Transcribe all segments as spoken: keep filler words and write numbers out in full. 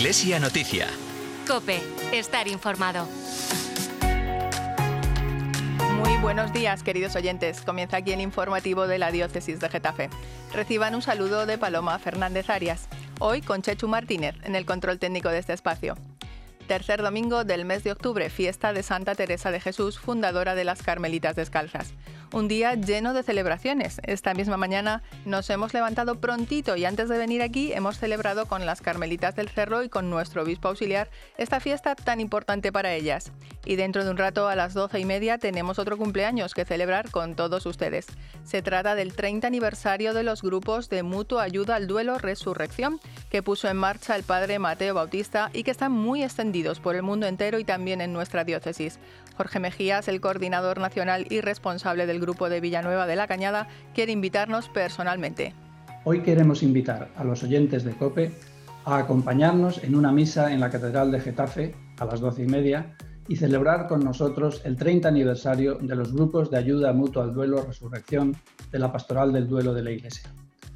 Iglesia Noticia. COPE. Estar informado. Muy buenos días, queridos oyentes. Comienza aquí el informativo de la Diócesis de Getafe. Reciban un saludo de Paloma Fernández Arias. Hoy con Chechu Martínez en el control técnico de este espacio. Tercer domingo del mes de octubre, fiesta de Santa Teresa de Jesús, fundadora de las Carmelitas Descalzas. Un día lleno de celebraciones. Esta misma mañana nos hemos levantado prontito y antes de venir aquí hemos celebrado con las Carmelitas del Cerro y con nuestro obispo auxiliar esta fiesta tan importante para ellas. Y dentro de un rato, a las doce y media, tenemos otro cumpleaños que celebrar con todos ustedes. Se trata del treinta aniversario de los grupos de Mutua Ayuda al Duelo Resurrección, que puso en marcha el padre Mateo Bautista y que están muy extendidos por el mundo entero y también en nuestra diócesis. Jorge Mejías, el coordinador nacional y responsable del grupo de Villanueva de la Cañada, quiere invitarnos personalmente. Hoy queremos invitar a los oyentes de COPE a acompañarnos en una misa en la Catedral de Getafe a las doce y media y celebrar con nosotros el treinta aniversario de los grupos de ayuda mutua al duelo Resurrección de la Pastoral del Duelo de la Iglesia.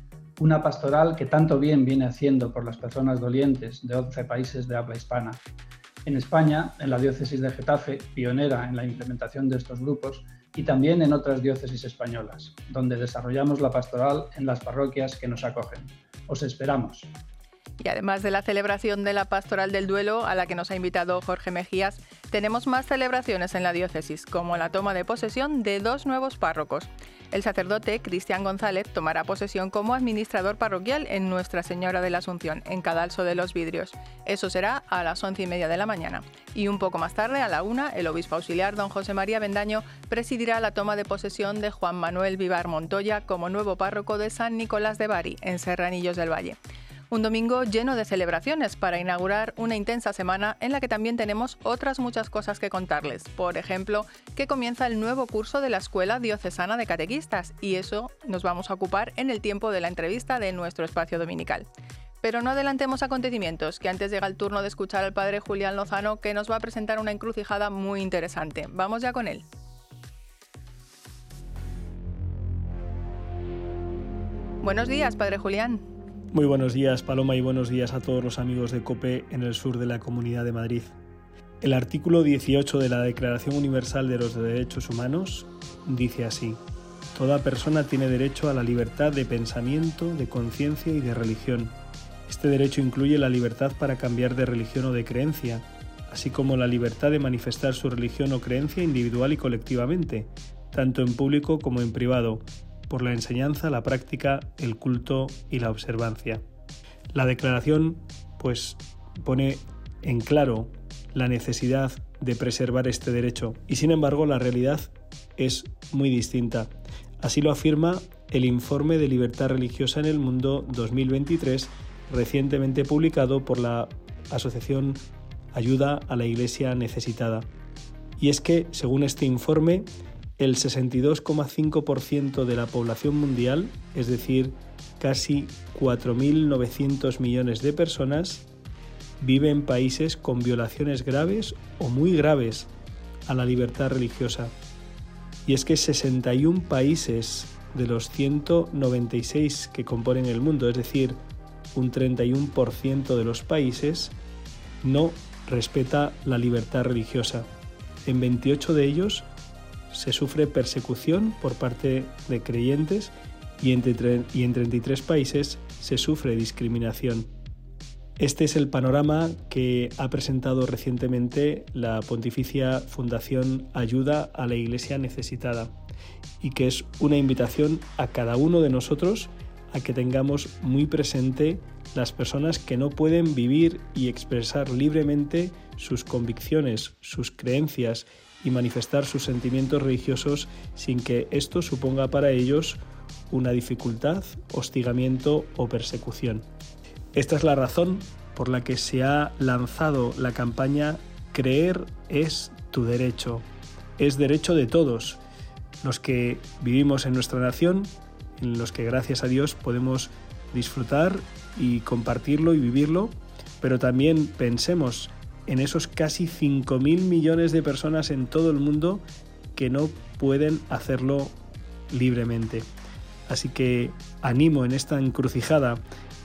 Una pastoral que tanto bien viene haciendo por las personas dolientes de once países de habla hispana. En España, en la diócesis de Getafe, pionera en la implementación de estos grupos, y también en otras diócesis españolas, donde desarrollamos la pastoral en las parroquias que nos acogen. Os esperamos. Y además de la celebración de la Pastoral del Duelo, a la que nos ha invitado Jorge Mejías, tenemos más celebraciones en la diócesis, como la toma de posesión de dos nuevos párrocos. El sacerdote Cristian González tomará posesión como administrador parroquial en Nuestra Señora de la Asunción, en Cadalso de los Vidrios. Eso será a las once y media de la mañana. Y un poco más tarde, a la una, el obispo auxiliar don José María Bendaño presidirá la toma de posesión de Juan Manuel Vivar Montoya como nuevo párroco de San Nicolás de Bari, en Serranillos del Valle. Un domingo lleno de celebraciones para inaugurar una intensa semana en la que también tenemos otras muchas cosas que contarles. Por ejemplo, que comienza el nuevo curso de la Escuela Diocesana de Catequistas y eso nos vamos a ocupar en el tiempo de la entrevista de nuestro espacio dominical. Pero no adelantemos acontecimientos, que antes llega el turno de escuchar al padre Julián Lozano, que nos va a presentar una encrucijada muy interesante. Vamos ya con él. Buenos días, padre Julián. Muy buenos días, Paloma, y buenos días a todos los amigos de COPE en el sur de la Comunidad de Madrid. El artículo dieciocho de la Declaración Universal de los Derechos Humanos dice así: toda persona tiene derecho a la libertad de pensamiento, de conciencia y de religión. Este derecho incluye la libertad para cambiar de religión o de creencia, así como la libertad de manifestar su religión o creencia individual y colectivamente, tanto en público como en privado, por la enseñanza, la práctica, el culto y la observancia. La declaración, pues, pone en claro la necesidad de preservar este derecho y, sin embargo, la realidad es muy distinta. Así lo afirma el Informe de Libertad Religiosa en el Mundo dos mil veintitrés, recientemente publicado por la Asociación Ayuda a la Iglesia Necesitada. Y es que, según este informe, el sesenta y dos coma cinco por ciento de la población mundial, es decir, casi cuatro mil novecientos millones de personas, vive en países con violaciones graves o muy graves a la libertad religiosa. Y es que sesenta y uno países de los ciento noventa y seis que componen el mundo, es decir, un treinta y uno por ciento de los países, no respeta la libertad religiosa. En veintiocho de ellos se sufre persecución por parte de creyentes y en, y en treinta y tres países se sufre discriminación. Este es el panorama que ha presentado recientemente la Pontificia Fundación Ayuda a la Iglesia Necesitada y que es una invitación a cada uno de nosotros a que tengamos muy presente las personas que no pueden vivir y expresar libremente sus convicciones, sus creencias y manifestar sus sentimientos religiosos sin que esto suponga para ellos una dificultad, hostigamiento o persecución. Esta es la razón por la que se ha lanzado la campaña Creer es tu derecho. Es derecho de todos, los que vivimos en nuestra nación, en los que gracias a Dios podemos disfrutar y compartirlo y vivirlo, pero también pensemos en esos casi cinco mil millones de personas en todo el mundo que no pueden hacerlo libremente. Así que animo en esta encrucijada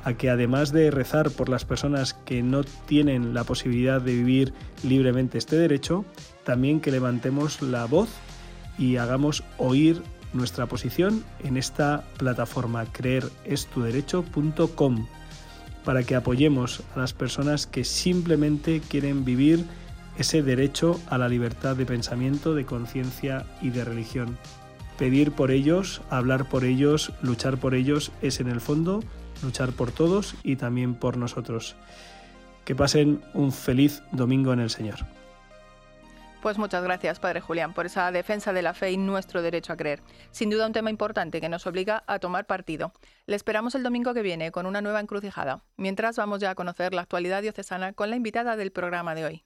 a que además de rezar por las personas que no tienen la posibilidad de vivir libremente este derecho, también que levantemos la voz y hagamos oír nuestra posición en esta plataforma creer es tu derecho punto com para que apoyemos a las personas que simplemente quieren vivir ese derecho a la libertad de pensamiento, de conciencia y de religión. Pedir por ellos, hablar por ellos, luchar por ellos es en el fondo luchar por todos y también por nosotros. Que pasen un feliz domingo en el Señor. Pues muchas gracias, Padre Julián, por esa defensa de la fe y nuestro derecho a creer. Sin duda un tema importante que nos obliga a tomar partido. Le esperamos el domingo que viene con una nueva encrucijada. Mientras vamos ya a conocer la actualidad diocesana con la invitada del programa de hoy.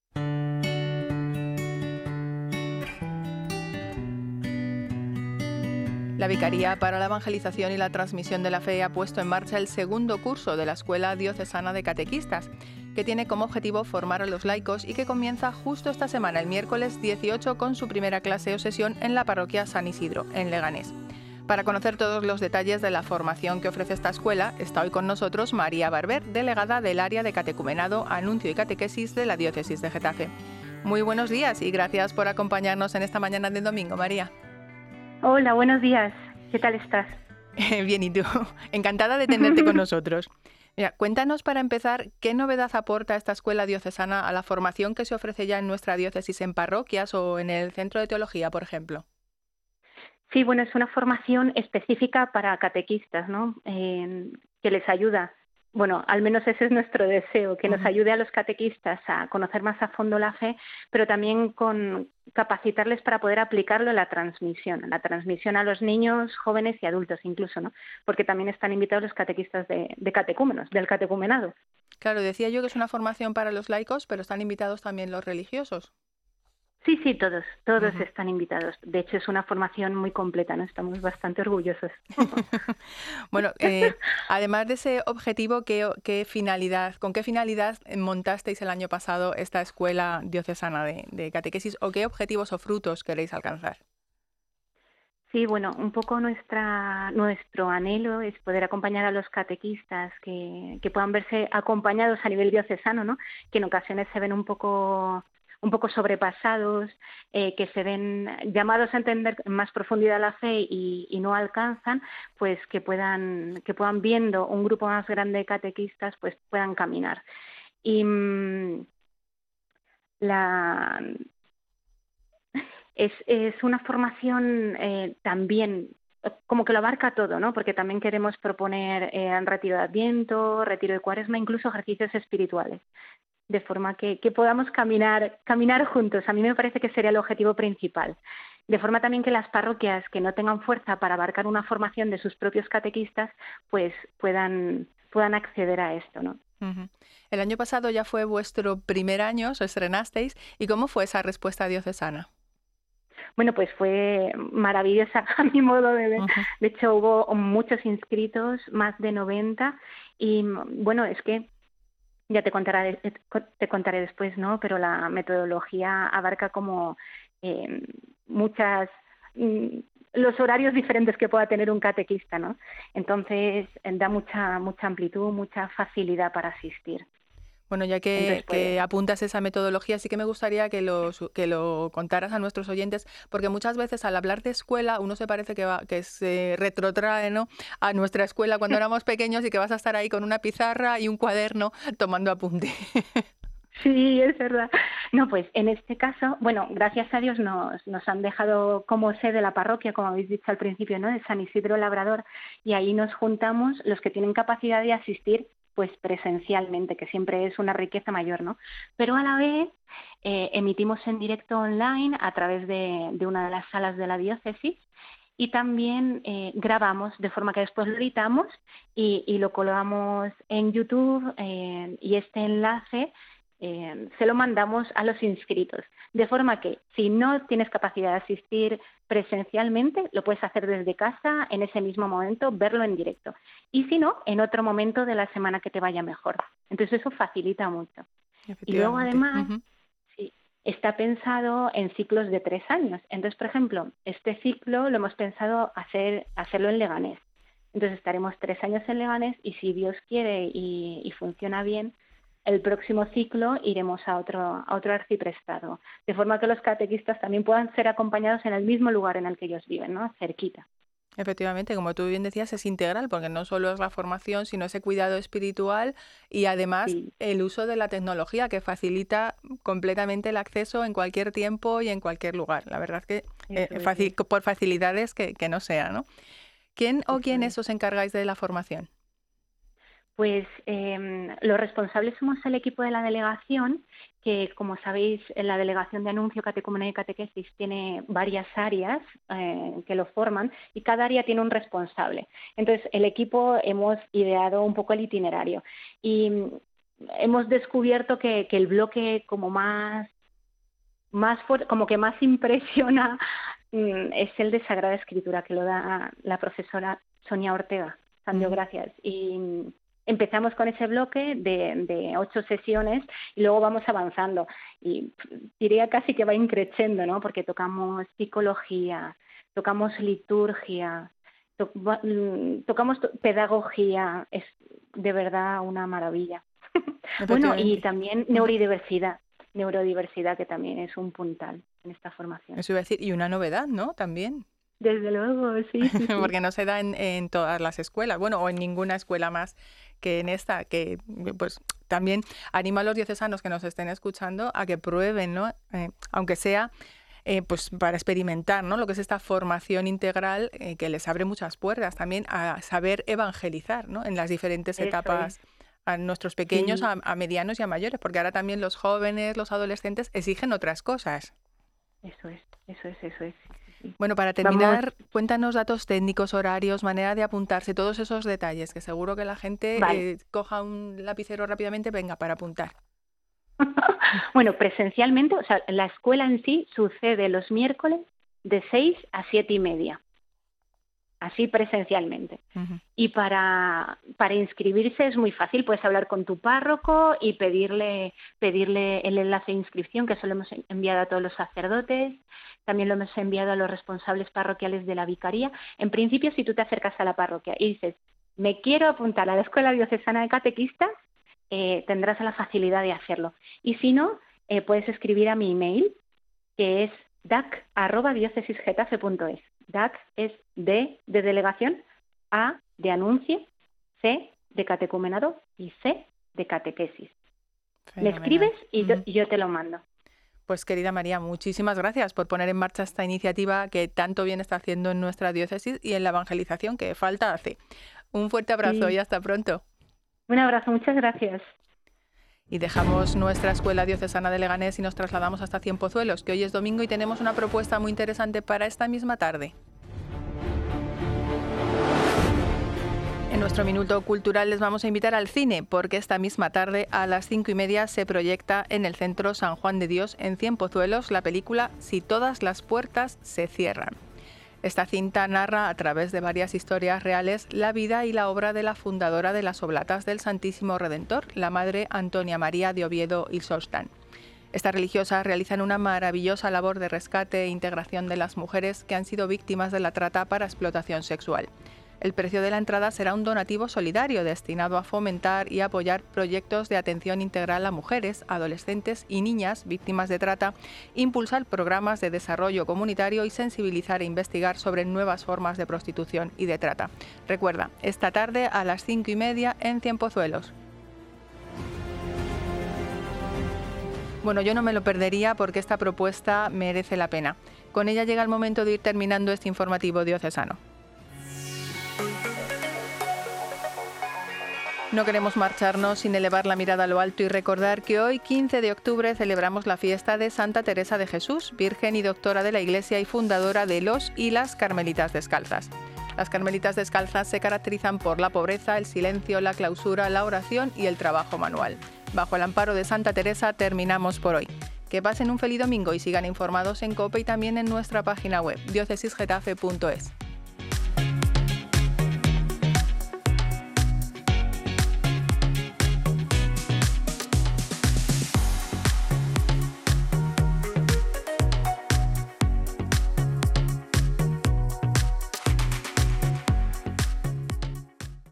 La Vicaría para la Evangelización y la Transmisión de la Fe ha puesto en marcha el segundo curso de la Escuela Diocesana de Catequistas, que tiene como objetivo formar a los laicos y que comienza justo esta semana, el miércoles dieciocho, con su primera clase o sesión en la parroquia San Isidro, en Leganés. Para conocer todos los detalles de la formación que ofrece esta escuela, está hoy con nosotros María Barber, delegada del área de catecumenado, anuncio y catequesis de la Diócesis de Getafe. Muy buenos días y gracias por acompañarnos en esta mañana de domingo, María. Hola, buenos días. ¿Qué tal estás? Bien, ¿y tú? Encantada de tenerte con nosotros. Mira, cuéntanos para empezar, ¿qué novedad aporta esta escuela diocesana a la formación que se ofrece ya en nuestra diócesis en parroquias o en el Centro de Teología, por ejemplo? Sí, bueno, es una formación específica para catequistas, ¿no? Eh, que les ayuda. Bueno, al menos ese es nuestro deseo, que nos ayude a los catequistas a conocer más a fondo la fe, pero también con capacitarles para poder aplicarlo en la transmisión, en la transmisión a los niños, jóvenes y adultos incluso, ¿no? Porque también están invitados los catequistas de, de catecúmenos, del catecumenado. Claro, decía yo que es una formación para los laicos, pero están invitados también los religiosos. Sí, sí, todos, todos Uh-huh. están invitados. De hecho, es una formación muy completa, ¿no? Estamos bastante orgullosos. Bueno, eh, además de ese objetivo, ¿qué, qué finalidad, ¿con qué finalidad montasteis el año pasado esta escuela diocesana de, de catequesis o qué objetivos o frutos queréis alcanzar? Sí, bueno, un poco nuestra, nuestro anhelo es poder acompañar a los catequistas que, que puedan verse acompañados a nivel diocesano, ¿no? Que en ocasiones se ven un poco un poco sobrepasados, eh, que se ven llamados a entender en más profundidad la fe y, y no alcanzan, pues que puedan, que puedan viendo un grupo más grande de catequistas, pues puedan caminar. Y mmm, la es, es una formación eh, también como que lo abarca todo, ¿no? Porque también queremos proponer eh, retiro de Adviento, retiro de Cuaresma, incluso ejercicios espirituales, de forma que, que podamos caminar, caminar juntos. A mí me parece que sería el objetivo principal. De forma también que las parroquias que no tengan fuerza para abarcar una formación de sus propios catequistas, pues puedan, puedan acceder a esto, ¿no? Uh-huh. El año pasado ya fue vuestro primer año, os estrenasteis, ¿y cómo fue esa respuesta diocesana? Bueno, pues fue maravillosa a mi modo de ver. Uh-huh. De hecho, hubo muchos inscritos, más de noventa, y bueno, es que ya te contaré, te contaré después, ¿no? Pero la metodología abarca como eh, muchas, mm, los horarios diferentes que pueda tener un catequista, ¿no? Entonces da mucha, mucha amplitud, mucha facilidad para asistir. Bueno, ya que, Entonces, pues, que apuntas esa metodología, sí que me gustaría que lo, que lo contaras a nuestros oyentes, porque muchas veces al hablar de escuela uno se parece que, va, que se retrotrae, ¿no?, a nuestra escuela cuando éramos pequeños y que vas a estar ahí con una pizarra y un cuaderno tomando apunte. Sí, es verdad. No, pues en este caso, bueno, gracias a Dios nos, nos han dejado como sede la parroquia, como habéis dicho al principio, ¿no?, de San Isidro Labrador, y ahí nos juntamos los que tienen capacidad de asistir pues presencialmente, que siempre es una riqueza mayor, ¿no? Pero a la vez eh, emitimos en directo online a través de, de una de las salas de la diócesis y también eh, grabamos, de forma que después lo editamos y, y lo colgamos en YouTube eh, y este enlace eh, se lo mandamos a los inscritos. De forma que si no tienes capacidad de asistir presencialmente, lo puedes hacer desde casa, en ese mismo momento, verlo en directo. Y si no, en otro momento de la semana que te vaya mejor. Entonces eso facilita mucho. Y luego además, uh-huh. sí, está pensado en ciclos de tres años. Entonces, por ejemplo, este ciclo lo hemos pensado hacer, hacerlo en Leganés. Entonces estaremos tres años en Leganés y si Dios quiere y, y funciona bien, el próximo ciclo iremos a otro, a otro arciprestado, de forma que los catequistas también puedan ser acompañados en el mismo lugar en el que ellos viven, ¿no? Cerquita. Efectivamente, como tú bien decías, es integral porque no solo es la formación, sino ese cuidado espiritual y además Sí. el uso de la tecnología que facilita completamente el acceso en cualquier tiempo y en cualquier lugar. La verdad es que eh, Eso es, facil- por facilidades que, que no sea, ¿no? ¿Quién o eso quiénes es. os encargáis de la formación? Pues eh, los responsables somos el equipo de la delegación, que como sabéis, en la delegación de anuncio, catecumenado y catequesis tiene varias áreas eh, que lo forman y cada área tiene un responsable. Entonces, el equipo hemos ideado un poco el itinerario y mm, hemos descubierto que, que el bloque como más, más fuerte, como que más impresiona mm, es el de Sagrada Escritura, que lo da la profesora Sonia Ortega. San Dios Ujú. gracias. Y mm, empezamos con ese bloque de, de ocho sesiones y luego vamos avanzando. Y pf, diría casi que va increciendo, ¿no? Porque tocamos psicología, tocamos liturgia, to- va- mm, tocamos to- pedagogía. Es de verdad una maravilla. Bueno, y Efectivamente. también Ujú. neurodiversidad, neurodiversidad que también es un puntal en esta formación. Eso iba a decir, y una novedad, ¿no? También, Desde luego, sí, sí, sí. porque no se da en, en todas las escuelas, bueno, o en ninguna escuela más que en esta, que pues también animo a los diocesanos que nos estén escuchando a que prueben, ¿no? Eh, aunque sea eh, pues para experimentar, ¿no? Lo que es esta formación integral eh, que les abre muchas puertas también a saber evangelizar, ¿no? En las diferentes Eso es, etapas a nuestros pequeños, sí. a, a medianos y a mayores, porque ahora también los jóvenes, los adolescentes exigen otras cosas. Eso es, eso es, eso es. Sí, sí, sí. Bueno, para Vamos, terminar, cuéntanos datos técnicos, horarios, manera de apuntarse, todos esos detalles, que seguro que la gente vale. eh, coja un lapicero rápidamente, venga, para apuntar. Bueno, presencialmente, o sea, la escuela en sí sucede los miércoles de seis a siete y media, así presencialmente. Ujú. Y para, para inscribirse es muy fácil, puedes hablar con tu párroco y pedirle, pedirle el enlace de inscripción, que eso lo hemos enviado a todos los sacerdotes, también lo hemos enviado a los responsables parroquiales de la vicaría. En principio, si tú te acercas a la parroquia y dices, me quiero apuntar a la Escuela Diocesana de Catequistas, eh, tendrás la facilidad de hacerlo. Y si no, eh, puedes escribir a mi email, que es dac arroba diocesisgetafe punto es. dac es D de delegación, A de anuncio, C de catecumenado y C de catequesis. Me Fenomenal. escribes y, yo, Ujú. y yo te lo mando. Pues querida María, muchísimas gracias por poner en marcha esta iniciativa que tanto bien está haciendo en nuestra diócesis y en la evangelización que falta hace. Un fuerte abrazo Sí. y hasta pronto. Un abrazo, muchas gracias. Y dejamos nuestra escuela diocesana de Leganés y nos trasladamos hasta Cienpozuelos, que hoy es domingo y tenemos una propuesta muy interesante para esta misma tarde. En nuestro minuto cultural les vamos a invitar al cine, porque esta misma tarde a las cinco y media se proyecta en el Centro San Juan de Dios en Cienpozuelos la película Si todas las puertas se cierran. Esta cinta narra a través de varias historias reales la vida y la obra de la fundadora de las Oblatas del Santísimo Redentor, la Madre Antonia María de Oviedo y Solstán. Estas religiosas realizan una maravillosa labor de rescate e integración de las mujeres que han sido víctimas de la trata para explotación sexual. El precio de la entrada será un donativo solidario destinado a fomentar y apoyar proyectos de atención integral a mujeres, adolescentes y niñas víctimas de trata, impulsar programas de desarrollo comunitario y sensibilizar e investigar sobre nuevas formas de prostitución y de trata. Recuerda, esta tarde a las cinco y media en Cienpozuelos. Bueno, yo no me lo perdería porque esta propuesta merece la pena. Con ella llega el momento de ir terminando este informativo diocesano. No queremos marcharnos sin elevar la mirada a lo alto y recordar que hoy, quince de octubre, celebramos la fiesta de Santa Teresa de Jesús, Virgen y doctora de la Iglesia y fundadora de los y las Carmelitas Descalzas. Las Carmelitas Descalzas se caracterizan por la pobreza, el silencio, la clausura, la oración y el trabajo manual. Bajo el amparo de Santa Teresa terminamos por hoy. Que pasen un feliz domingo y sigan informados en COPE y también en nuestra página web diócesisgetafe punto es.